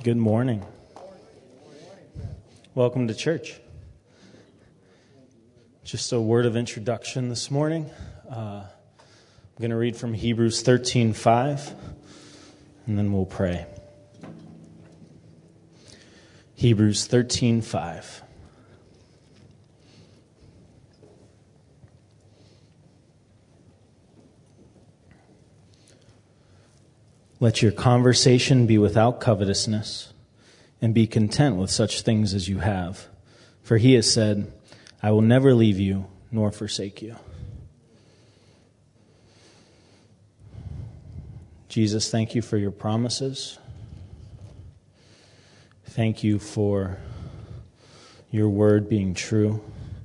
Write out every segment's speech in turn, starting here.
Good morning. Welcome to church. Just a word of introduction this morning. I'm going to read from Hebrews 13:5, and then we'll pray. Hebrews 13:5. Let your conversation be without covetousness, and be content with such things as you have. For he has said, I will never leave you nor forsake you. Jesus, thank you for your promises. Thank you for your word being true,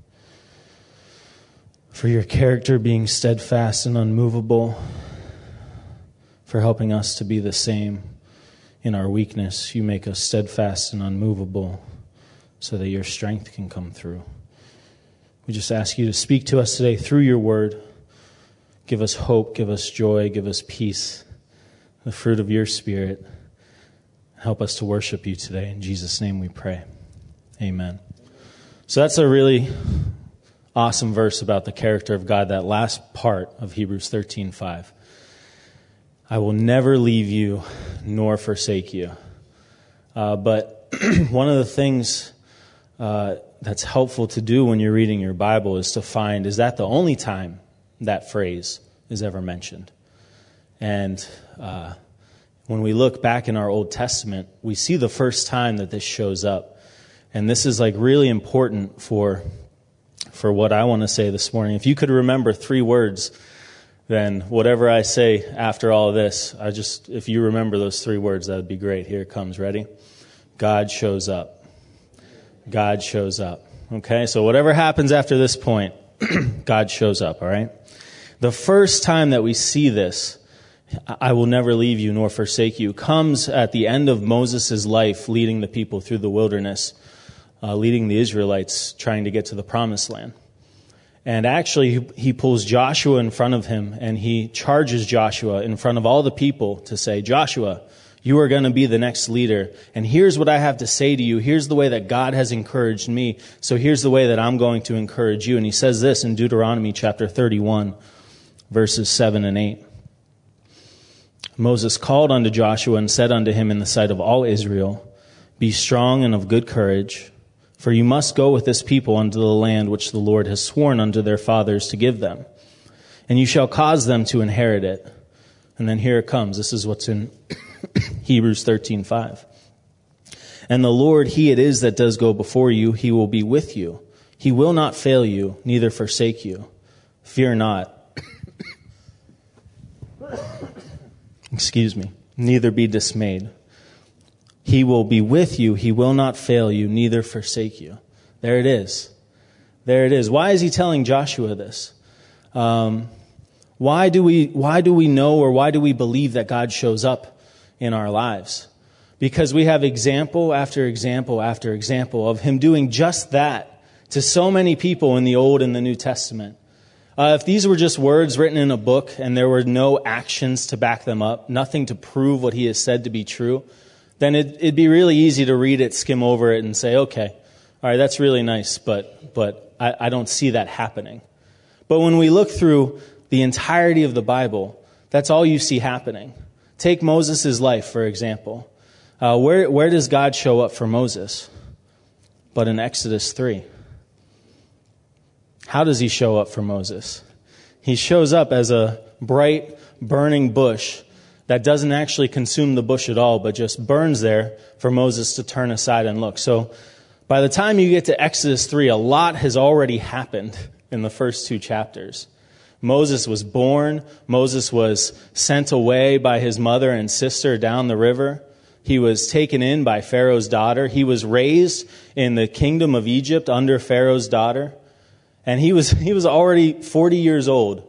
for your character being steadfast and unmovable, for helping us to be the same in our weakness. You make us steadfast and unmovable so that your strength can come through. We just ask you to speak to us today through your word. Give us hope, give us joy, give us peace, the fruit of your Spirit. Help us to worship you today. In Jesus' name we pray. Amen. So that's a really awesome verse about the character of God, that last part of Hebrews 13:5. I will never leave you nor forsake you. But one of the things that's helpful to do when you're reading your Bible is to find, is that the only time that phrase is ever mentioned? And when we look back in our Old Testament, we see the first time that this shows up. And this is like really important for what I want to say this morning. If you could remember 3 words, then whatever I say after all of this, if you remember those 3 words, that would be great. Here it comes. Ready? God shows up. God shows up. Okay, so whatever happens after this point, God shows up, all right? The first time that we see this, I will never leave you nor forsake you, comes at the end of Moses' life leading the people through the wilderness, leading the Israelites trying to get to the promised land. And actually, he pulls Joshua in front of him, and he charges Joshua in front of all the people to say, Joshua, you are going to be the next leader, and here's what I have to say to you. Here's the way that God has encouraged me, so here's the way that I'm going to encourage you. And he says this in Deuteronomy chapter 31, verses 7 and 8. Moses called unto Joshua and said unto him in the sight of all Israel, Be strong and of good courage, for you must go with this people unto the land which the Lord has sworn unto their fathers to give them. And you shall cause them to inherit it. And then here it comes. This is what's in Hebrews 13:5. And the Lord, he it is that does go before you. He will be with you. He will not fail you, neither forsake you. Fear not. Excuse me. Neither be dismayed. He will be with you. He will not fail you, neither forsake you. There it is. There it is. Why is he telling Joshua this? Why do we know, or why do we believe that God shows up in our lives? Because we have example after example after example of him doing just that to so many people in the Old and the New Testament. If these were just words written in a book and there were no actions to back them up, nothing to prove what he has said to be true, then it'd be really easy to read it, skim over it, and say, okay, all right, that's really nice, but I don't see that happening. But when we look through the entirety of the Bible, that's all you see happening. Take Moses' life, for example. Where does God show up for Moses? But in Exodus 3. How does he show up for Moses? He shows up as a bright, burning bush that doesn't actually consume the bush at all, but just burns there for Moses to turn aside and look. So by the time you get to Exodus 3, a lot has already happened in the first 2 chapters. Moses was born. Moses was sent away by his mother and sister down the river. He was taken in by Pharaoh's daughter. He was raised in the kingdom of Egypt under Pharaoh's daughter. And he was already 40 years old.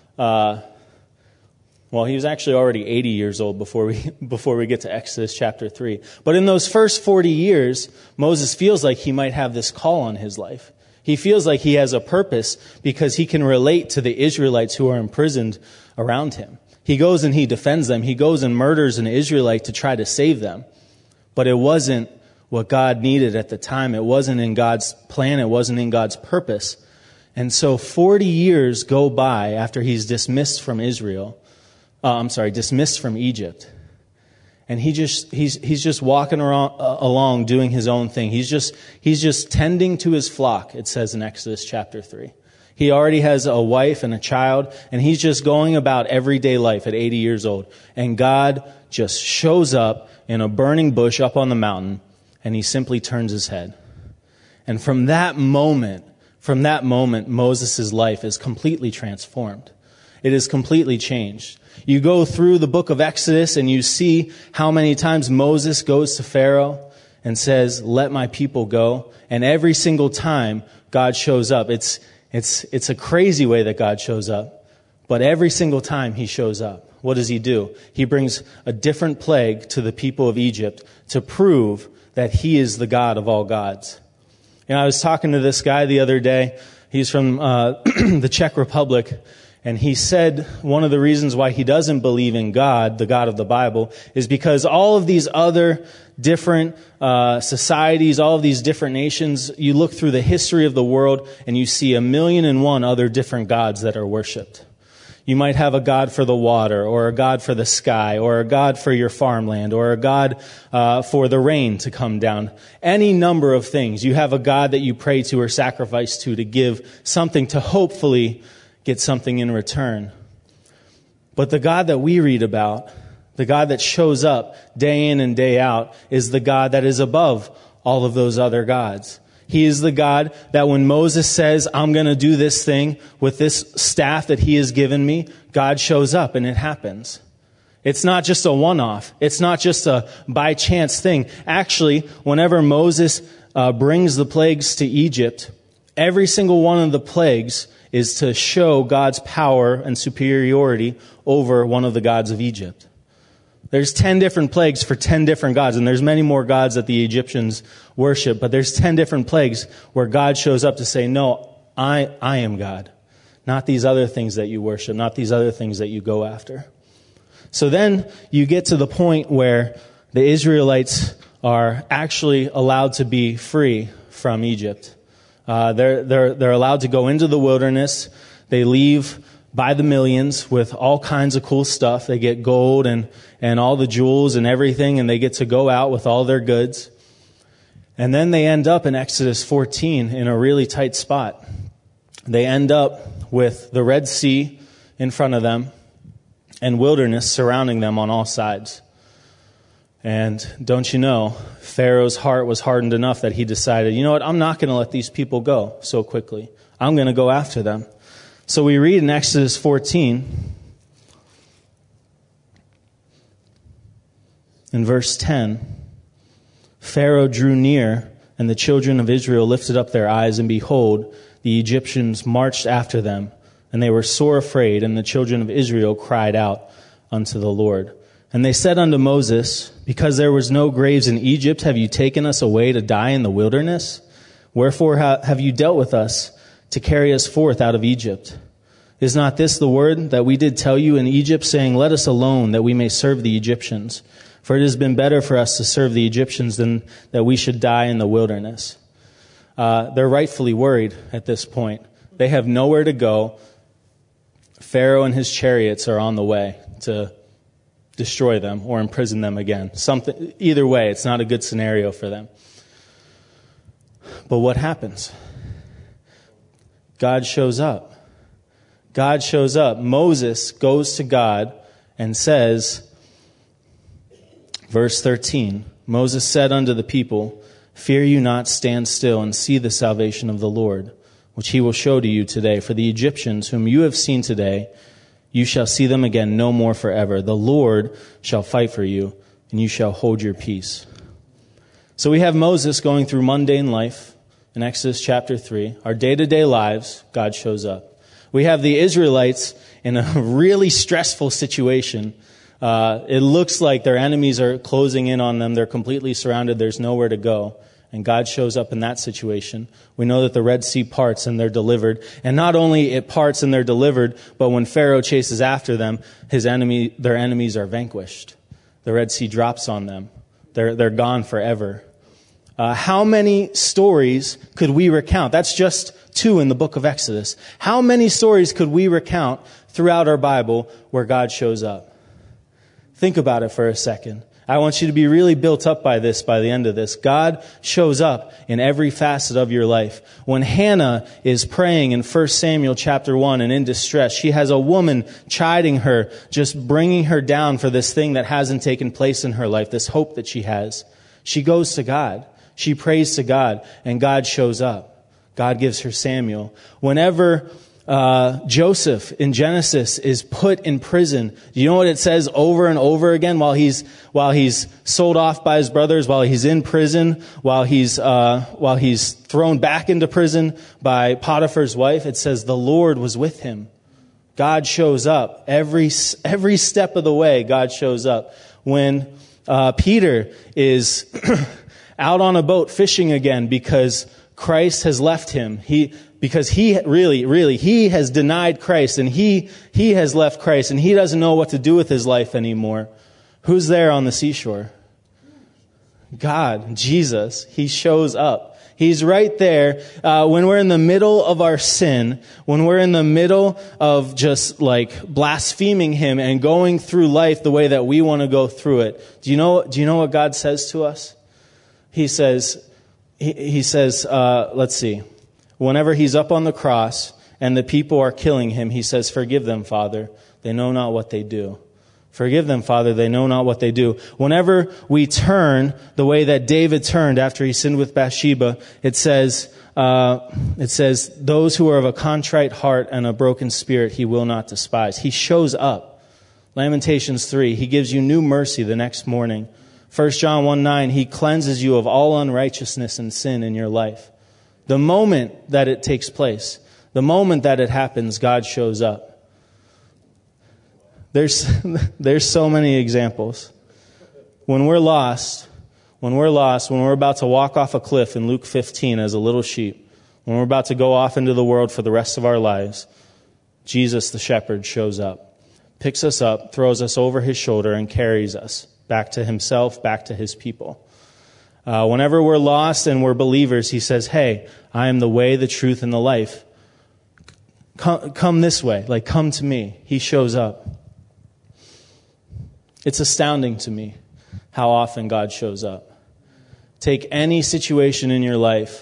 He was actually already 80 years old before we get to Exodus chapter 3. But in those first 40 years, Moses feels like he might have this call on his life. He feels like he has a purpose because he can relate to the Israelites who are imprisoned around him. He goes and he defends them. He goes and murders an Israelite to try to save them. but it wasn't what God needed at the time. It wasn't in God's plan. It wasn't in God's purpose. And so 40 years go by after he's dismissed from dismissed from Egypt. And he's just walking along doing his own thing. He's just tending to his flock, it says in Exodus chapter 3. He already has a wife and a child, and he's just going about everyday life at 80 years old. And God just shows up in a burning bush up on the mountain, and he simply turns his head. And from that moment, Moses' life is completely transformed. It is completely changed. You go through the book of Exodus and you see how many times Moses goes to Pharaoh and says, "Let my people go." And every single time God shows up. It's a crazy way that God shows up. But every single time he shows up, what does he do? He brings a different plague to the people of Egypt to prove that he is the God of all gods. I was talking to this guy the other day. He's from the Czech Republic. And he said one of the reasons why he doesn't believe in God, the God of the Bible, is because all of these other different societies, all of these different nations, you look through the history of the world and you see 1,000,001 other different gods that are worshipped. You might have a god for the water, or a god for the sky, or a god for your farmland, or a god for the rain to come down. Any number of things. You have a god that you pray to or sacrifice to give something to hopefully get something in return. But the God that we read about, the God that shows up day in and day out, is the God that is above all of those other gods. He is the God that when Moses says, "I'm going to do this thing with this staff that he has given me," God shows up and it happens. It's not just a one-off. It's not just a by chance thing. Actually, whenever Moses brings the plagues to Egypt, every single one of the plagues is to show God's power and superiority over one of the gods of Egypt. There's 10 different plagues for 10 different gods, and there's many more gods that the Egyptians worship, but there's 10 different plagues where God shows up to say, "No, I am God. Not these other things that you worship, not these other things that you go after." So then you get to the point where the Israelites are actually allowed to be free from Egypt. They're allowed to go into the wilderness. They leave by the millions with all kinds of cool stuff. They get gold and all the jewels and everything, and they get to go out with all their goods. And then they end up in Exodus 14 in a really tight spot. They end up with the Red Sea in front of them and wilderness surrounding them on all sides. And don't you know, Pharaoh's heart was hardened enough that he decided, you know what, I'm not going to let these people go so quickly. I'm going to go after them. So we read in Exodus 14, in verse 10, Pharaoh drew near, and the children of Israel lifted up their eyes, and behold, the Egyptians marched after them, and they were sore afraid, and the children of Israel cried out unto the Lord. And they said unto Moses, "Because there was no graves in Egypt, have you taken us away to die in the wilderness? Wherefore have you dealt with us to carry us forth out of Egypt? Is not this the word that we did tell you in Egypt, saying, Let us alone, that we may serve the Egyptians? For it has been better for us to serve the Egyptians than that we should die in the wilderness." They're rightfully worried at this point. They have nowhere to go. Pharaoh and his chariots are on the way to destroy them or imprison them again. Either way, it's not a good scenario for them. But what happens? God shows up. God shows up. Moses goes to God and says, verse 13, Moses said unto the people, "Fear you not, stand still and see the salvation of the Lord, which he will show to you today. For the Egyptians whom you have seen today, you shall see them again no more forever. The Lord shall fight for you, and you shall hold your peace." So we have Moses going through mundane life in Exodus chapter 3. Our day-to-day lives, God shows up. We have the Israelites in a really stressful situation. It looks like their enemies are closing in on them. They're completely surrounded. There's nowhere to go. And God shows up in that situation. We know that the Red Sea parts and they're delivered. And not only it parts and they're delivered, but when Pharaoh chases after them, their enemies are vanquished. The Red Sea drops on them. They're gone forever. How many stories could we recount? That's just 2 in the book of Exodus. How many stories could we recount throughout our Bible where God shows up? Think about it for a second. I want you to be really built up by this by the end of this. God shows up in every facet of your life. When Hannah is praying in 1 Samuel chapter 1 and in distress, she has a woman chiding her, just bringing her down for this thing that hasn't taken place in her life, this hope that she has. She goes to God. She prays to God, and God shows up. God gives her Samuel. Whenever Joseph in Genesis is put in prison, do you know what it says over and over again while he's sold off by his brothers, while he's in prison, while he's thrown back into prison by Potiphar's wife? It says the Lord was with him. God shows up every step of the way. God shows up. When Peter is out on a boat fishing again because Christ has left him. Because he has denied Christ, and he has left Christ, and he doesn't know what to do with his life anymore. Who's there on the seashore? God, Jesus. He shows up. He's right there. When we're in the middle of our sin, when we're in the middle of just like blaspheming him and going through life the way that we want to go through it. Do you know what God says to us? He says, let's see. Whenever he's up on the cross and the people are killing him, he says, "Forgive them, Father. They know not what they do." Forgive them, Father. They know not what they do. Whenever we turn the way that David turned after he sinned with Bathsheba, it says, those who are of a contrite heart and a broken spirit, he will not despise. He shows up. Lamentations 3, he gives you new mercy the next morning. 1 John 1:9, he cleanses you of all unrighteousness and sin in your life. The moment that it takes place, the moment that it happens, God shows up. There's so many examples. When we're lost, when we're about to walk off a cliff in Luke 15 as a little sheep, when we're about to go off into the world for the rest of our lives, Jesus the shepherd shows up, picks us up, throws us over his shoulder, and carries us back to himself, back to his people. Whenever we're lost and we're believers, he says, "Hey, I am the way, the truth, and the life. Come this way, like come to me." He shows up. It's astounding to me how often God shows up. Take any situation in your life.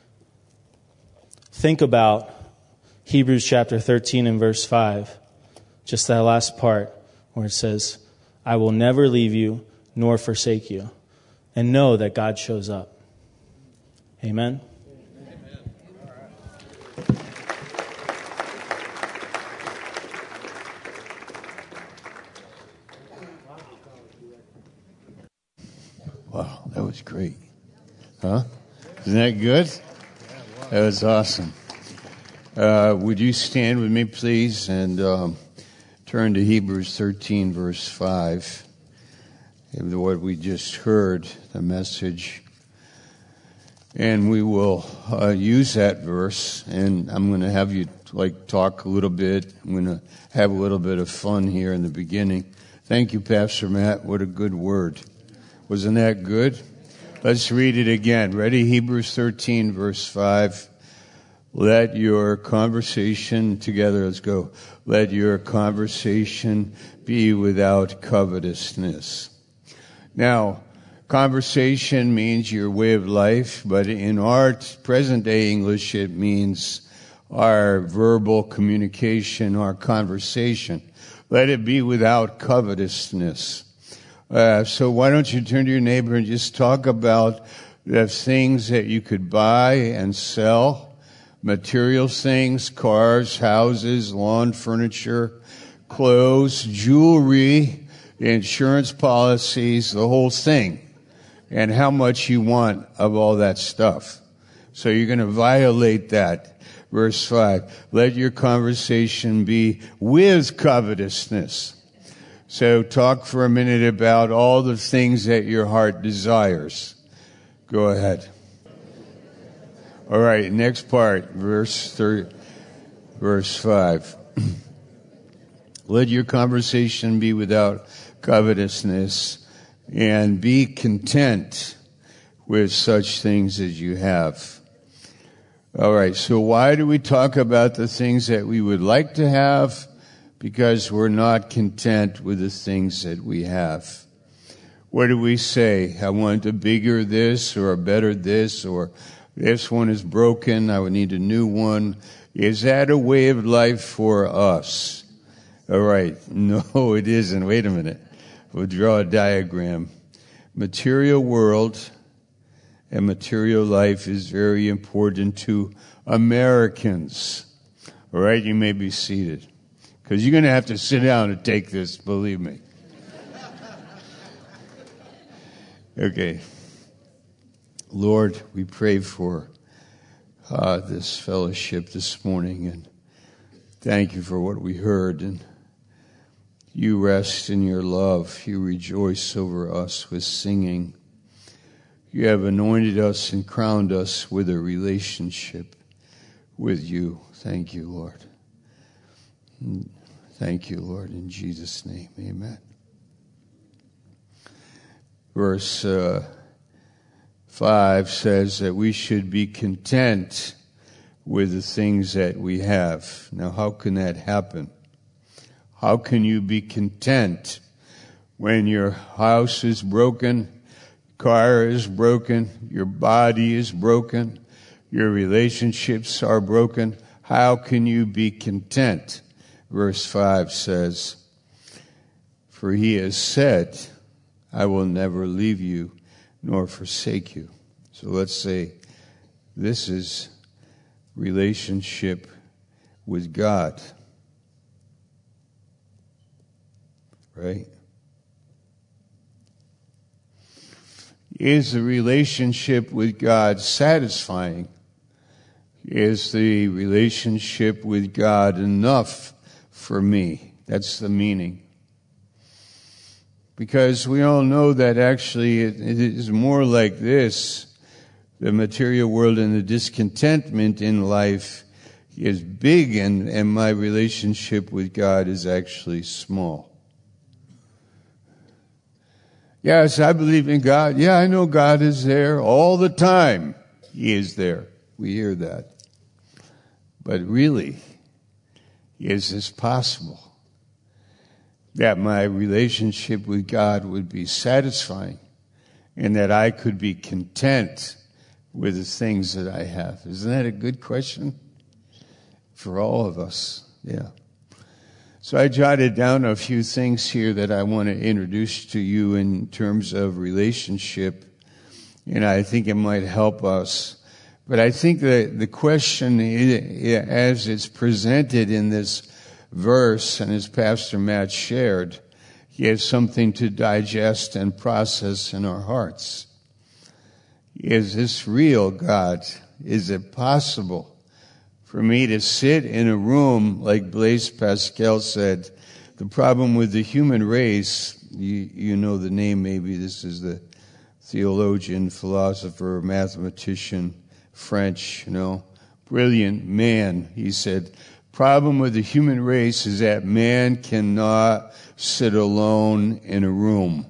Think about Hebrews chapter 13 and verse 5. Just that last part where it says, "I will never leave you nor forsake you." And know that God shows up. Amen? Wow, that was great. Huh? Isn't that good? That was awesome. Would you stand with me, please, and turn to Hebrews 13, verse 5. What we just heard, the message. And we will use that verse, and I'm going to have you talk a little bit. I'm going to have a little bit of fun here in the beginning. Thank you, Pastor Matt. What a good word. Wasn't that good? Let's read it again. Ready? Hebrews 13, verse 5. Let your conversation, together, let's go. Let your conversation be without covetousness. Now, conversation means your way of life, but in our present-day English, it means our verbal communication, our conversation. Let it be without covetousness. So why don't you turn to your neighbor and just talk about the things that you could buy and sell, material things, cars, houses, lawn, furniture, clothes, jewelry, insurance policies, the whole thing, and how much you want of all that stuff. So you're going to violate that. Verse 5, let your conversation be with covetousness. So talk for a minute about all the things that your heart desires. Go ahead. All right, next part, verse 5. Let your conversation be without covetousness. and be content with such things as you have. All right, so why do we talk about the things that we would like to have? Because we're not content with the things that we have. What do we say? I want a bigger this or a better this, or this one is broken, I would need a new one. Is that a way of life for us? All right, no, it isn't. Wait a minute. We'll draw a diagram. Material world and material life is very important to Americans. All right, you may be seated. Because you're going to have to sit down and take this, believe me. Okay. Lord, we pray for this fellowship this morning, and thank you for what we heard. And you rest in your love. You rejoice over us with singing. You have anointed us and crowned us with a relationship with you. Thank you, Lord. Thank you, Lord, in Jesus' name. Amen. Verse 5 says that we should be content with the things that we have. Now, how can that happen? How can you be content when your house is broken, car is broken, your body is broken, your relationships are broken? How can you be content? Verse 5 says, for he has said, I will never leave you nor forsake you. So let's say this is relationship with God. Right? Is the relationship with God satisfying? Is the relationship with God enough for me? That's the meaning. Because we all know that actually it is more like this. The material world and the discontentment in life is big, and my relationship with God is actually small. Yes, I believe in God. Yeah, I know God is there all the time. He is there. We hear that. But really, is this possible? That my relationship with God would be satisfying and that I could be content with the things that I have. Isn't that a good question? For all of us, yeah. So I jotted down a few things here that I want to introduce to you in terms of relationship, and I think it might help us. But I think that the question, as it's presented in this verse, and as Pastor Matt shared, he has something to digest and process in our hearts. Is this real, God? Is it possible for me to sit in a room, like Blaise Pascal said? The problem with the human race, you know the name maybe, this is the theologian, philosopher, mathematician, French, brilliant man. He said, problem with the human race is that man cannot sit alone in a room.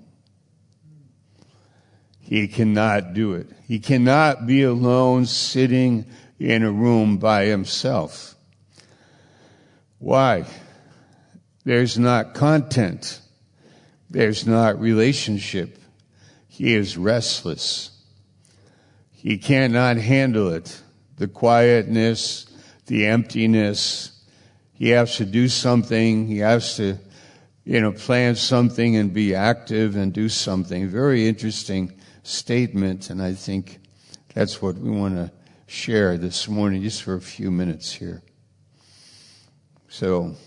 He cannot do it. He cannot be alone sitting in a room by himself. Why? There's not content. There's not relationship. He is restless. He cannot handle it. The quietness, the emptiness. He has to do something. He has to, plan something and be active and do something. Very interesting statement, and I think that's what we want to share this morning, just for a few minutes here. So,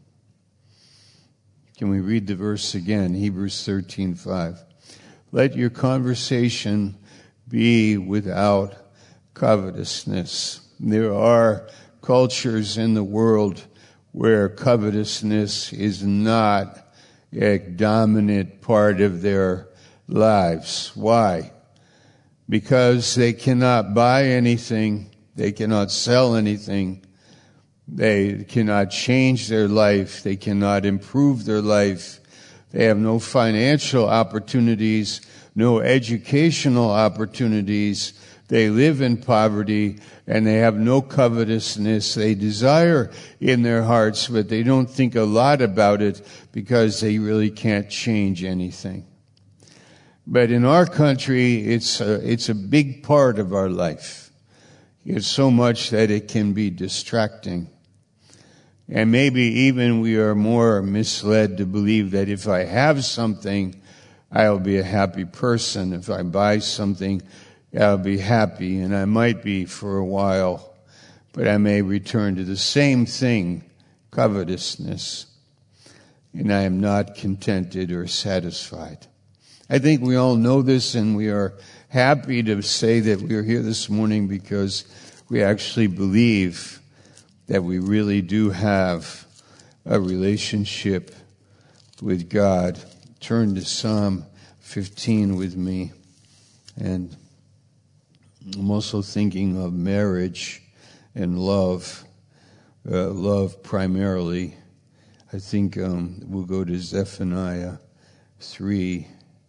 can we read the verse again? Hebrews 13:5. Let your conversation be without covetousness. There are cultures in the world where covetousness is not a dominant part of their lives. Why? Because they cannot buy anything, they cannot sell anything, they cannot change their life, they cannot improve their life, They have no financial opportunities, no educational opportunities. They live in poverty, and they have no covetousness. They desire in their hearts, but they don't think a lot about it because they really can't change anything. But in our country, it's a big part of our life. It's so much that it can be distracting. And maybe even we are more misled to believe that if I have something, I'll be a happy person. If I buy something, I'll be happy. And I might be for a while, but I may return to the same thing, covetousness. And I am not contented or satisfied. I think we all know this, and we are happy to say that we are here this morning because we actually believe that we really do have a relationship with God. Turn to Psalm 15 with me. And I'm also thinking of marriage and love. Love primarily. I think we'll go to Zephaniah 3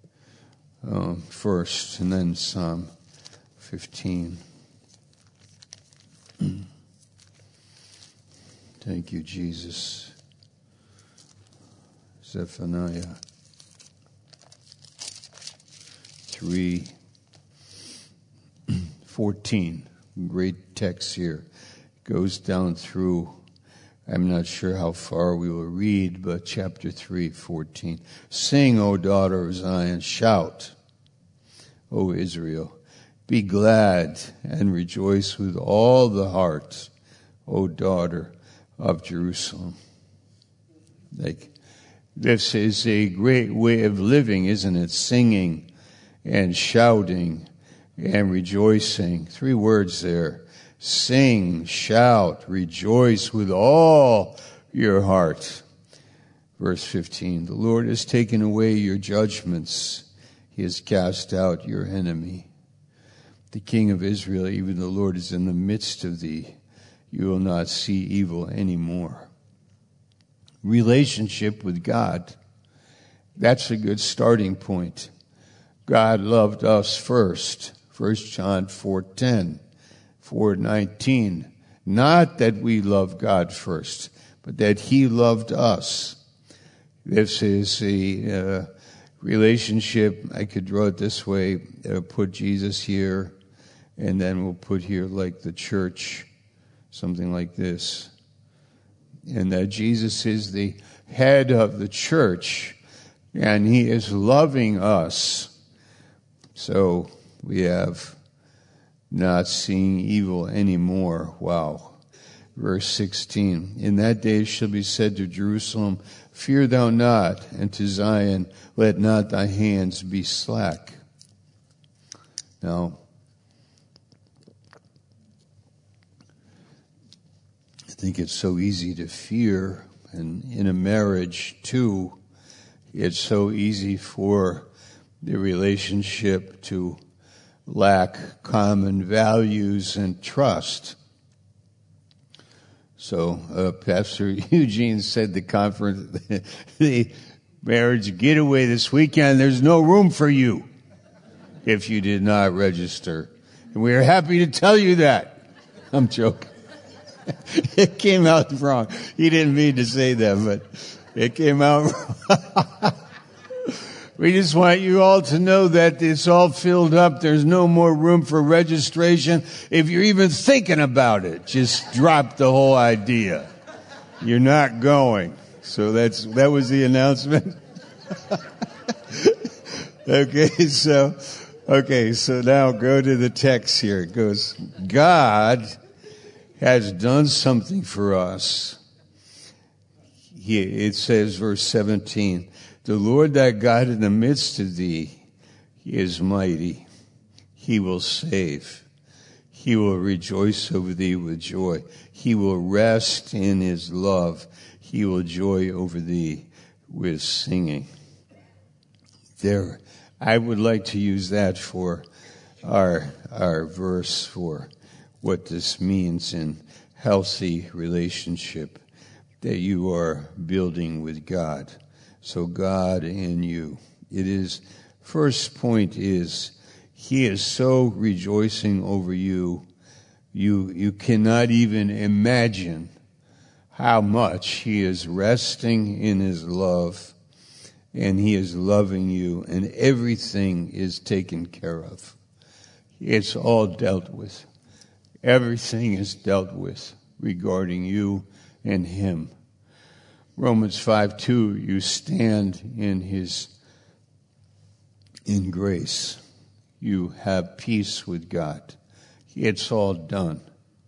first, and then Psalm 15. Thank you, Jesus. Zephaniah 3:14. Great text here. Goes down through, I'm not sure how far we will read, but chapter 3:14. Sing, O daughter of Zion, shout, O Israel. Be glad and rejoice with all the heart, O daughter of Jerusalem. This is a great way of living, isn't it? Singing and shouting and rejoicing. 3 words there. Sing, shout, rejoice with all your heart. Verse 15. The Lord has taken away your judgments. He has cast out your enemy. The King of Israel, even the Lord, is in the midst of thee. You will not see evil anymore. Relationship with God. That's a good starting point. God loved us first. 1 John 4:10, 4:19. Not that we love God first, but that He loved us. This is a relationship. I could draw it this way. Put Jesus here, and then we'll put here like the church. Something like this. And that Jesus is the head of the church, and He is loving us. So we have not seeing evil anymore. Wow. Verse 16. In that day it shall be said to Jerusalem, fear thou not, and to Zion, let not thy hands be slack. Now, I think it's so easy to fear, and in a marriage too, it's so easy for the relationship to lack common values and trust. So Pastor Eugene said the marriage getaway this weekend, there's no room for you if you did not register. And we are happy to tell you that. I'm joking. It came out wrong. He didn't mean to say that, but it came out wrong. We just want you all to know that it's all filled up. There's no more room for registration. If you're even thinking about it, just drop the whole idea. You're not going. So that was the announcement. Okay, so now go to the text here. It goes, God has done something for us. It says, verse 17, the Lord thy God in the midst of thee is mighty. He will save. He will rejoice over thee with joy. He will rest in his love. He will joy over thee with singing. There, I would like to use that for our verse for what this means in healthy relationship that you are building with God. So God in you. It is, first point is, he is so rejoicing over you. You cannot even imagine how much he is resting in his love, and he is loving you, and everything is taken care of. It's all dealt with. Everything is dealt with regarding you and him. Romans 5:2, you stand in grace. You have peace with God. It's all done.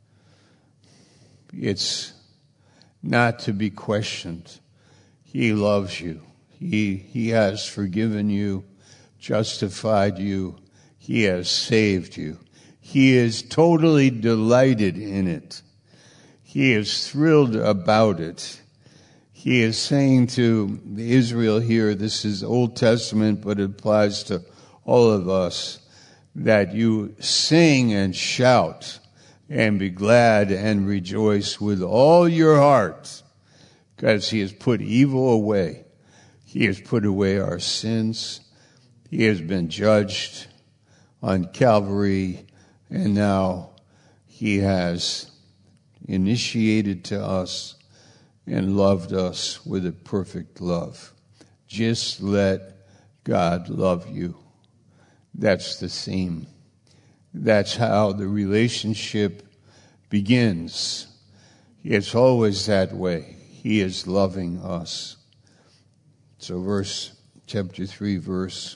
It's not to be questioned. He loves you. He has forgiven you, justified you. He has saved you. He is totally delighted in it. He is thrilled about it. He is saying to Israel here, this is Old Testament, but it applies to all of us, that you sing and shout and be glad and rejoice with all your heart, because he has put evil away. He has put away our sins. He has been judged on Calvary, and now he has initiated to us and loved us with a perfect love. Just let God love you. That's the theme. That's how the relationship begins. It's always that way. He is loving us. So chapter 3, verse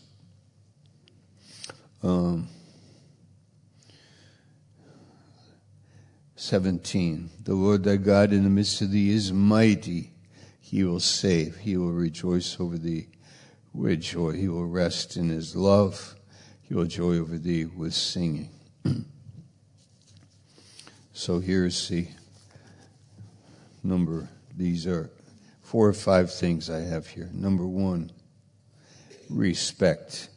17. The Lord thy God in the midst of thee is mighty. He will save. He will rejoice over thee with joy. He will rest in his love. He will joy over thee with singing. So here's the number. These are 4 or 5 things I have here. Number 1, respect.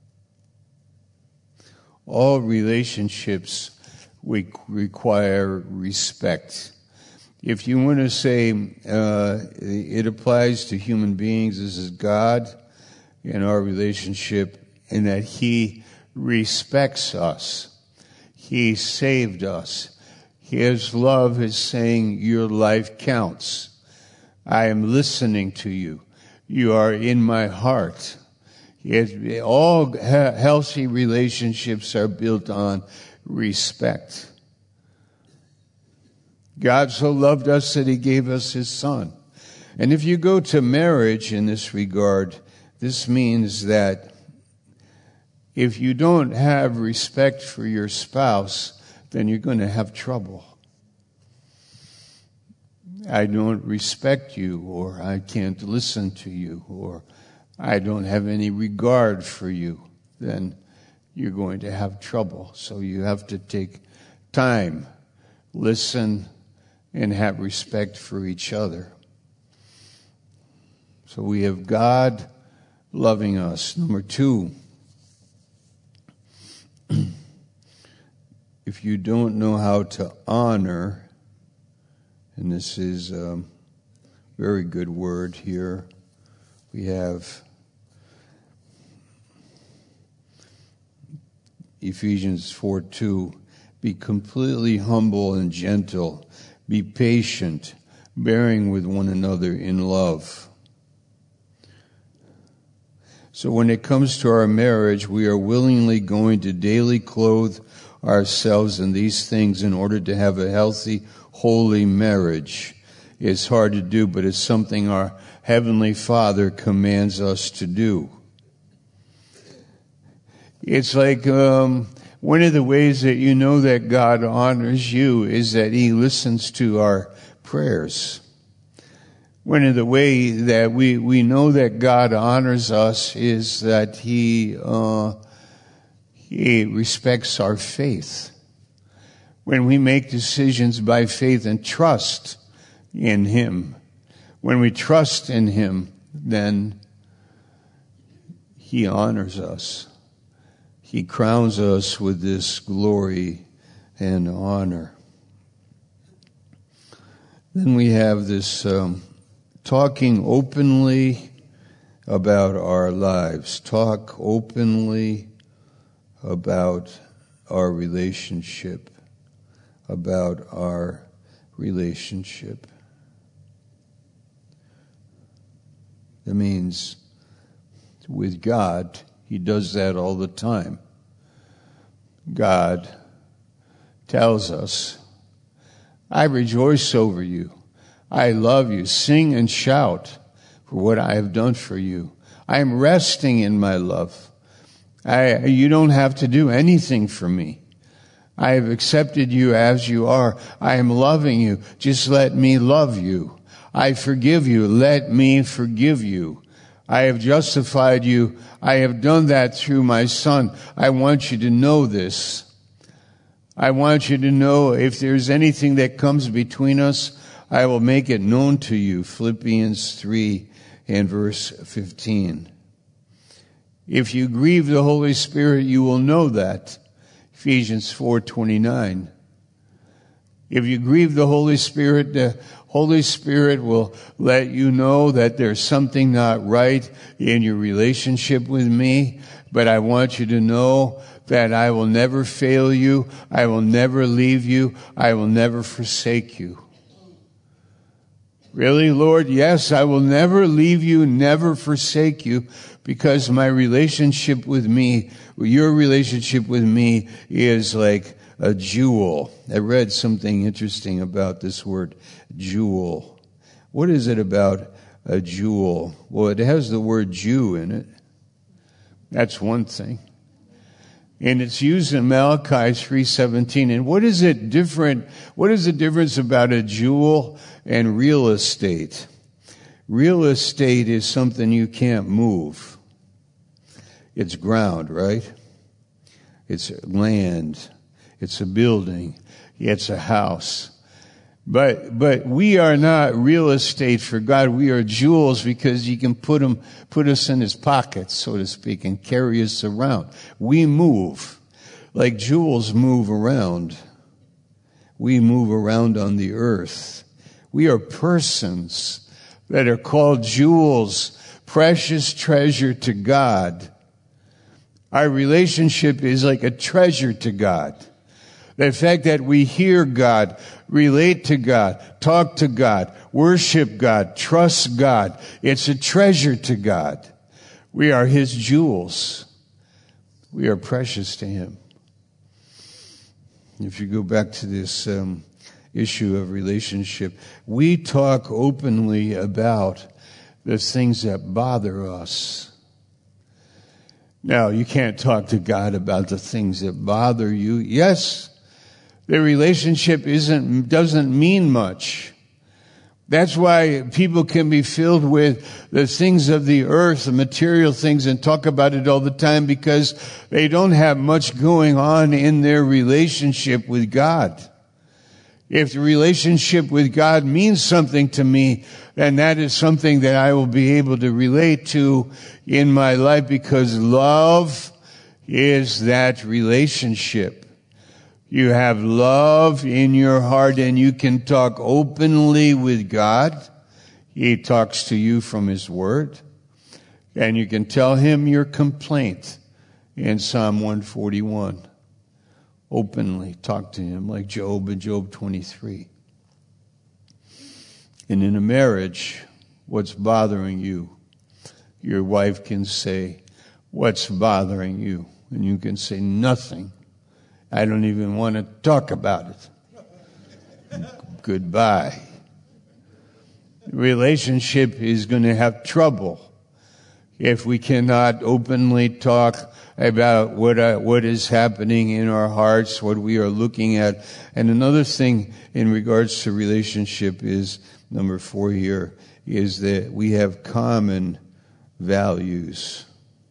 All relationships require respect. If you want to say it applies to human beings, this is God in our relationship, in that he respects us. He saved us. His love is saying your life counts. I am listening to you. You are in my heart. All healthy relationships are built on respect. God so loved us that he gave us his son. And if you go to marriage in this regard, this means that if you don't have respect for your spouse, then you're going to have trouble. I don't respect you, or I can't listen to you, or I don't have any regard for you, then you're going to have trouble. So you have to take time, listen, and have respect for each other. So we have God loving us. Number 2, if you don't know how to honor, and this is a very good word here, we have Ephesians 4:2, be completely humble and gentle, be patient, bearing with one another in love. So when it comes to our marriage, we are willingly going to daily clothe ourselves in these things in order to have a healthy, holy marriage. It's hard to do, but it's something our Heavenly Father commands us to do. It's like one of the ways that you know that God honors you is that he listens to our prayers. One of the ways that we know that God honors us is that he respects our faith. When we make decisions by faith and trust in him, when we trust in him, then he honors us. He crowns us with this glory and honor. Then we have this talking openly about our lives. Talk openly about our relationship. About our relationship. That means with God, He does that all the time. God tells us, I rejoice over you. I love you. Sing and shout for what I have done for you. I am resting in my love. You don't have to do anything for me. I have accepted you as you are. I am loving you. Just let me love you. I forgive you. Let me forgive you. I have justified you. I have done that through my Son. I want you to know this. I want you to know if there's anything that comes between us, I will make it known to you. Philippians 3 and verse 15. If you grieve the Holy Spirit, you will know that. Ephesians 4:29. If you grieve the Holy Spirit will let you know that there's something not right in your relationship with me. But I want you to know that I will never fail you. I will never leave you. I will never forsake you. Really, Lord? Yes, I will never leave you, never forsake you, because my relationship with me, your relationship with me is like a jewel. I read something interesting about this word, jewel. What is it about a jewel? Well, it has the word Jew in it. That's one thing. And it's used in Malachi 3:17. And what is the difference about a jewel and real estate? Real estate is something you can't move. It's ground, right? It's land. It's a building. It's a house. But we are not real estate for God. We are jewels because He can put us in His pockets, so to speak, and carry us around. We move like jewels move around. We move around on the earth. We are persons that are called jewels, precious treasure to God. Our relationship is like a treasure to God. The fact that we hear God, relate to God, talk to God, worship God, trust God, it's a treasure to God. We are His jewels. We are precious to Him. If you go back to this issue of relationship, we talk openly about the things that bother us. Now, you can't talk to God about the things that bother you. Yes, the relationship doesn't mean much. That's why people can be filled with the things of the earth, the material things, and talk about it all the time because they don't have much going on in their relationship with God. If the relationship with God means something to me, then that is something that I will be able to relate to in my life because love is that relationship. You have love in your heart and you can talk openly with God. He talks to you from His Word. And you can tell Him your complaint in Psalm 141. Openly talk to Him like Job in Job 23. And in a marriage, what's bothering you? Your wife can say, what's bothering you? And you can say, nothing. I don't even want to talk about it. Goodbye. The relationship is going to have trouble if we cannot openly talk about what is happening in our hearts, what we are looking at. And another thing in regards to relationship is, number 4 here, is that we have common values.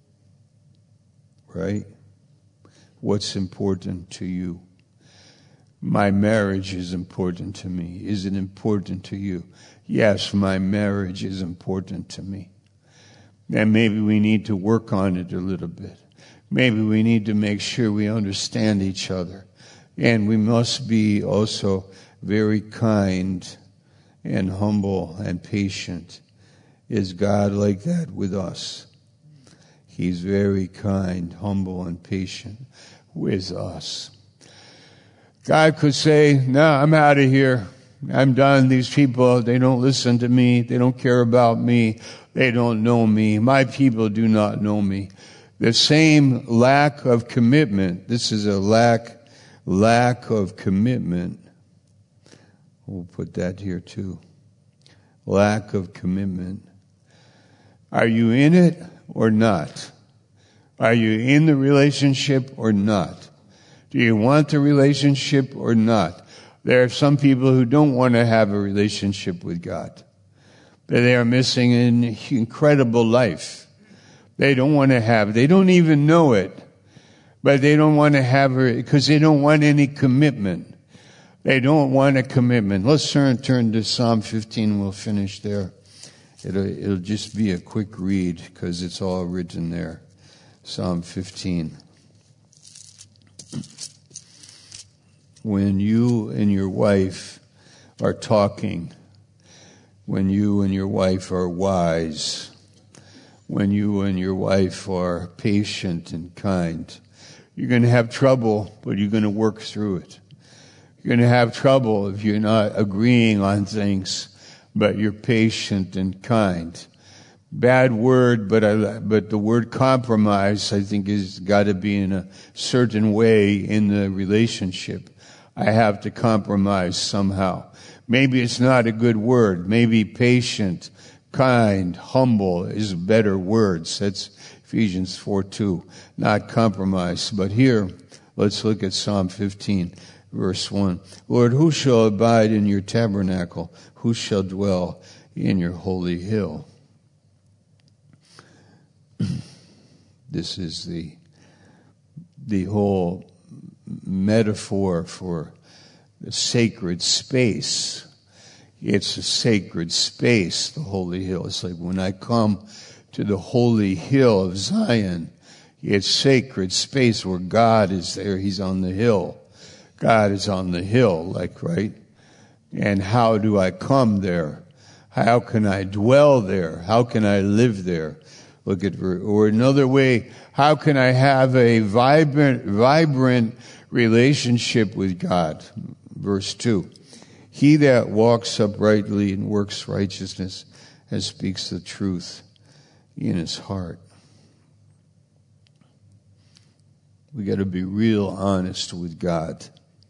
Right? What's important to you? My marriage is important to me. Is it important to you? Yes, my marriage is important to me. And maybe we need to work on it a little bit. Maybe we need to make sure we understand each other. And we must be also very kind and humble and patient Is God like that with us? He's very kind, humble, and patient with us. God could say, no, I'm out of here. I'm done. These people, they don't listen to me. They don't care about me. They don't know me. My people do not know me. The same lack of commitment. This is a lack of commitment. We'll put that here too. Lack of commitment. Are you in it or not? Are you in the relationship or not? Do you want the relationship or not? There are some people who don't want to have a relationship with God. They are missing an incredible life. They don't want to have, they don't even know it, but they don't want to have it because they don't want any commitment. They don't want a commitment. Let's turn to Psalm 15. We'll finish there. It'll just be a quick read because it's all written there. Psalm 15. When you and your wife are talking, when you and your wife are wise, when you and your wife are patient and kind, you're going to have trouble, but you're going to work through it. You're going to have trouble if you're not agreeing on things, but you're patient and kind. Bad word, but the word compromise, I think, has got to be in a certain way in the relationship. I have to compromise somehow. Maybe it's not a good word. Maybe patient, kind, humble is better words. That's Ephesians 4:2. Not compromise. But here, let's look at Psalm 15, verse 1. Lord, who shall abide in your tabernacle? Who shall dwell in your holy hill? This is the whole metaphor for the sacred space. It's a sacred space, the holy hill. It's like when I come to the holy hill of Zion, it's sacred space where God is there. He's on the hill. God is on the hill, right? And how do I come there? How can I dwell there? How can I live there? Look at, or another way, how can I have a vibrant relationship with God? Verse 2. He that walks uprightly and works righteousness and speaks the truth in his heart. We got to be real honest with God.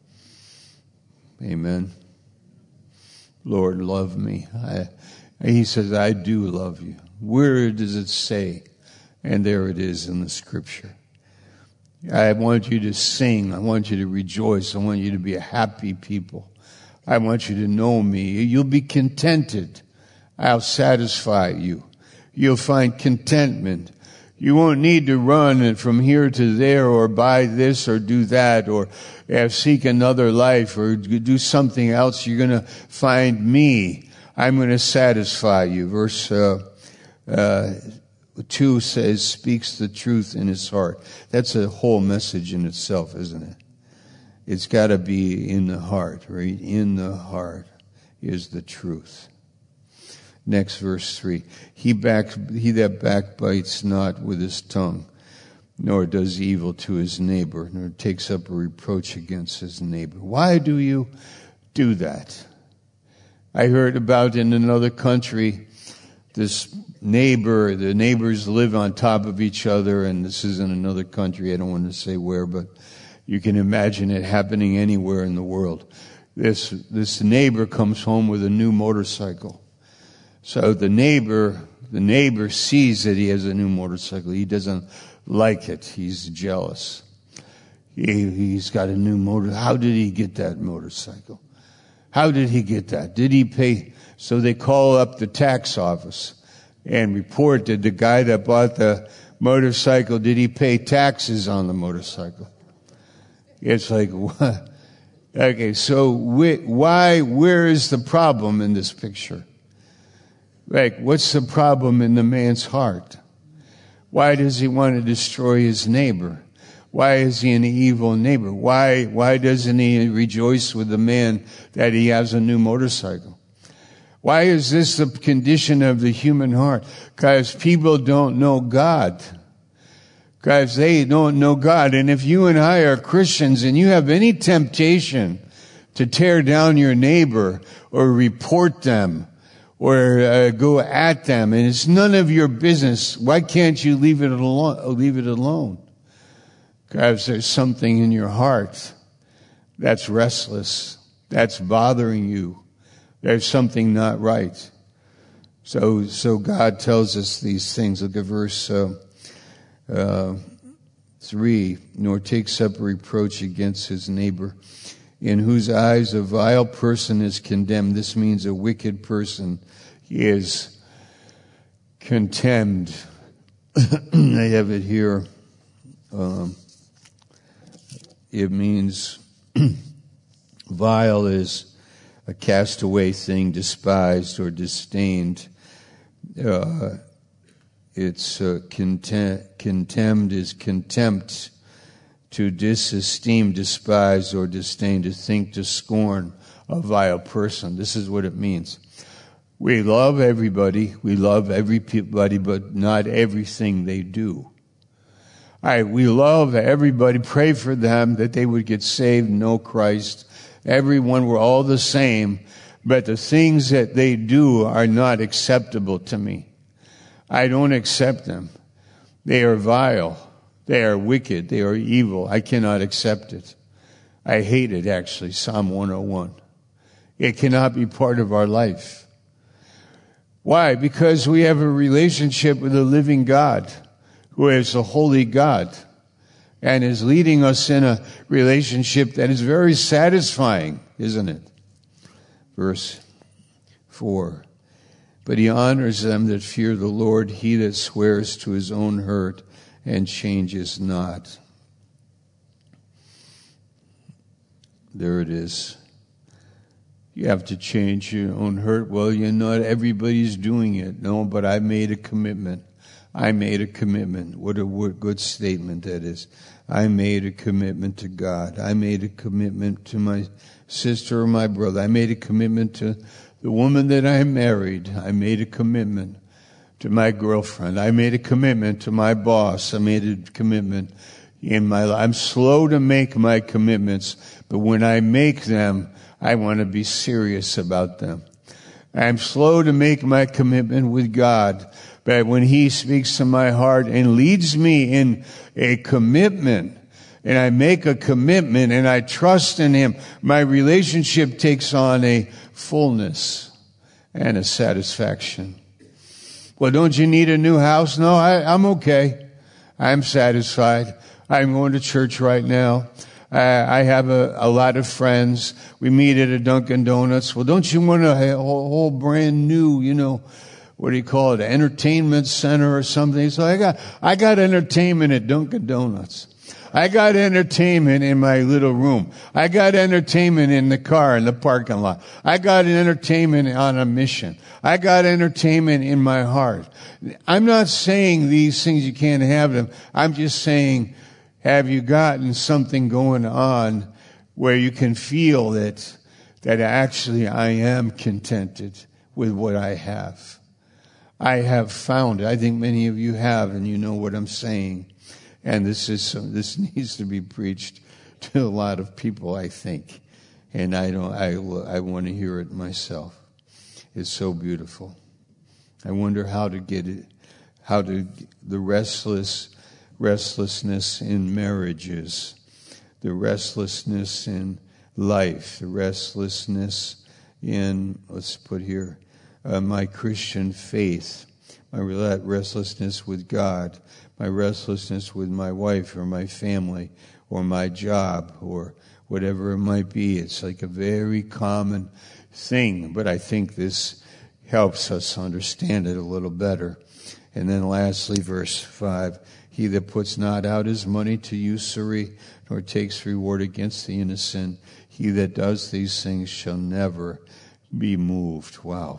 Amen. Lord, love me. He says, I do love you. Where does it say? And there it is in the scripture. I want you to sing. I want you to rejoice. I want you to be a happy people. I want you to know me. You'll be contented. I'll satisfy you. You'll find contentment. You won't need to run from here to there or buy this or do that or seek another life or do something else. You're going to find me. I'm going to satisfy you. Verse 2 says, speaks the truth in his heart. That's a whole message in itself, isn't it? It's got to be in the heart, right? In the heart is the truth. Next, verse 3. He that backbites not with his tongue, nor does evil to his neighbor, nor takes up a reproach against his neighbor. Why do you do that? I heard about in another country, this neighbor, the neighbors live on top of each other, and this is in another country, I don't want to say where, but you can imagine it happening anywhere in the world. This neighbor comes home with a new motorcycle. So the neighbor sees that he has a new motorcycle. He doesn't like it. He's jealous. He's got a new motor. How did he get that motorcycle? How did he get that? Did he pay? So they call up the tax office and report that the guy that bought the motorcycle, did he pay taxes on the motorcycle? It's like, what? Okay, so where is the problem in this picture? Like, what's the problem in the man's heart? Why does he want to destroy his neighbor? Why is he an evil neighbor? Why doesn't he rejoice with the man that he has a new motorcycle? Why is this the condition of the human heart? Because people don't know God. Because they don't know God. And if you and I are Christians and you have any temptation to tear down your neighbor or report them or go at them, and it's none of your business, why can't you leave it alone? Leave it alone? Because there's something in your heart that's restless, that's bothering you. There's something not right. So God tells us these things. Look at verse 3. Nor takes up reproach against his neighbor, in whose eyes a vile person is condemned. This means a wicked person is contemned. I have it here. It means vile is a castaway thing, despised or disdained. It's contemned is contempt, to disesteem, despise, or disdain, to think, to scorn a vile person. This is what it means. We love everybody, but not everything they do. We love everybody, pray for them that they would get saved, know Christ. Everyone, we're all the same, but the things that they do are not acceptable to me. I don't accept them. They are vile. They are wicked. They are evil. I cannot accept it. I hate it, actually, Psalm 101. It cannot be part of our life. Why? Because we have a relationship with the living God, who is a holy God, and is leading us in a relationship that is very satisfying, isn't it? Verse 4. But he honors them that fear the Lord, he that swears to his own hurt and changes not. There it is. You have to change your own hurt. Well, not everybody's doing it. No, but I made a commitment. I made a commitment. What a good statement that is. I made a commitment to God. I made a commitment to my sister or my brother. I made a commitment to the woman that I married. I made a commitment to my girlfriend. I made a commitment to my boss. I made a commitment in my life. I'm slow to make my commitments, but when I make them, I want to be serious about them. I'm slow to make my commitment with God, but when he speaks to my heart and leads me in a commitment, and I make a commitment and I trust in him, my relationship takes on a fullness and a satisfaction. Well, don't you need a new house? No, I'm okay. I'm satisfied. I'm going to church right now. I have a lot of friends. We meet at a Dunkin' Donuts. Well, don't you want a whole brand new, what do you call it, entertainment center or something? So I got entertainment at Dunkin' Donuts. I got entertainment in my little room. I got entertainment in the car, in the parking lot. I got entertainment on a mission. I got entertainment in my heart. I'm not saying these things you can't have them. I'm just saying, have you gotten something going on where you can feel that actually I am contented with what I have? I have found it. I think many of you have, and you know what I'm saying. And this needs to be preached to a lot of people, I think. And I want to hear it myself. It's so beautiful. I wonder how to get it, the restlessness in marriages, the restlessness in life, the restlessness in, let's put here, my Christian faith, my restlessness with God, my restlessness with my wife or my family or my job or whatever it might be. It's like a very common thing, but I think this helps us understand it a little better. And then lastly, verse 5, he that puts not out his money to usury, nor takes reward against the innocent, he that does these things shall never be moved. Wow.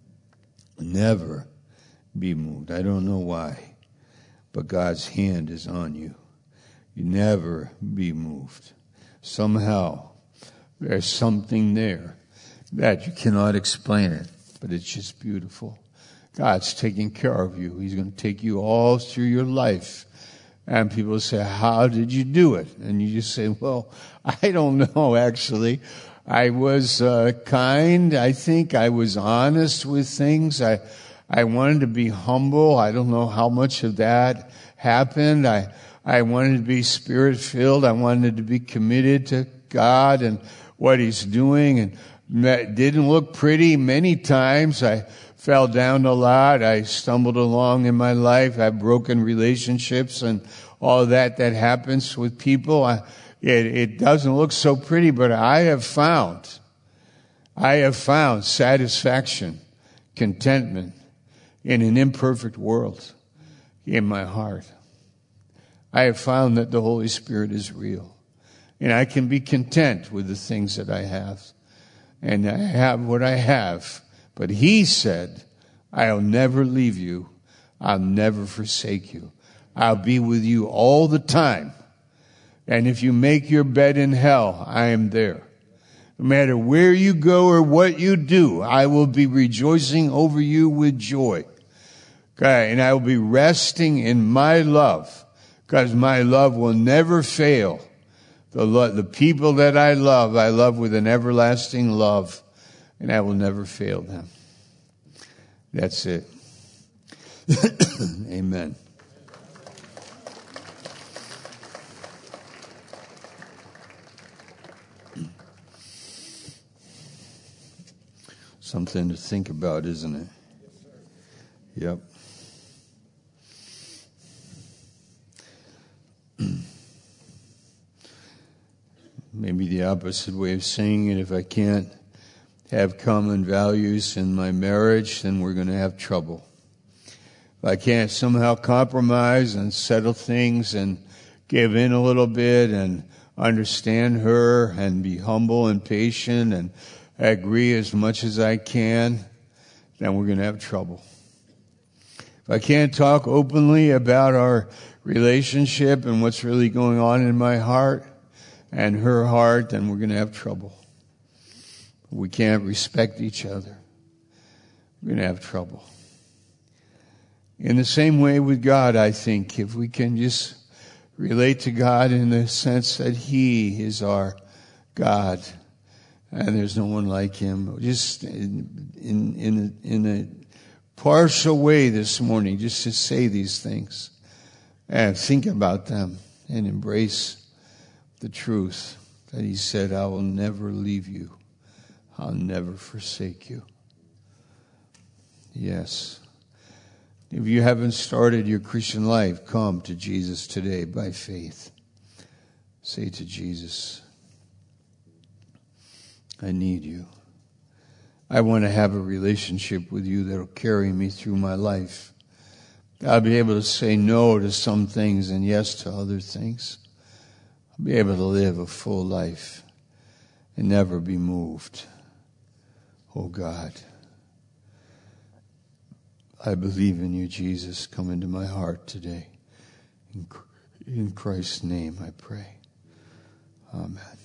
Never be moved. I don't know why, but God's hand is on you. You never be moved. Somehow, there's something there that you cannot explain it, but it's just beautiful. God's taking care of you. He's going to take you all through your life. And people say, how did you do it? And you just say, well, I don't know, actually. I was kind. I think I was honest with things. I wanted to be humble. I don't know how much of that happened. I wanted to be Spirit-filled. I wanted to be committed to God and what He's doing. And it didn't look pretty many times. I fell down a lot. I stumbled along in my life. I've broken relationships and all that happens with people. It doesn't look so pretty, but I have found satisfaction, contentment in an imperfect world in my heart. I have found that the Holy Spirit is real. And I can be content with the things that I have. And I have what I have. But He said, I'll never leave you. I'll never forsake you. I'll be with you all the time. And if you make your bed in hell, I am there. No matter where you go or what you do, I will be rejoicing over you with joy. Okay, and I will be resting in my love, because my love will never fail. The people that I love with an everlasting love, and I will never fail them. That's it. Amen. Something to think about, isn't it? Yep. Maybe the opposite way of saying it, if I can't have common values in my marriage, then we're going to have trouble. If I can't somehow compromise and settle things and give in a little bit and understand her and be humble and patient and agree as much as I can, then we're going to have trouble. If I can't talk openly about our relationship and what's really going on in my heart and her heart, then we're going to have trouble. We can't respect each other. We're going to have trouble. In the same way with God, I think, if we can just relate to God in the sense that He is our God, and there's no one like Him. Just in a partial way this morning, just to say these things and think about them and embrace the truth that He said, I will never leave you. I'll never forsake you. Yes. If you haven't started your Christian life, come to Jesus today by faith. Say to Jesus, I need you. I want to have a relationship with you that will carry me through my life. I'll be able to say no to some things and yes to other things. I'll be able to live a full life and never be moved. Oh God, I believe in you, Jesus. Come into my heart today. In Christ's name I pray. Amen.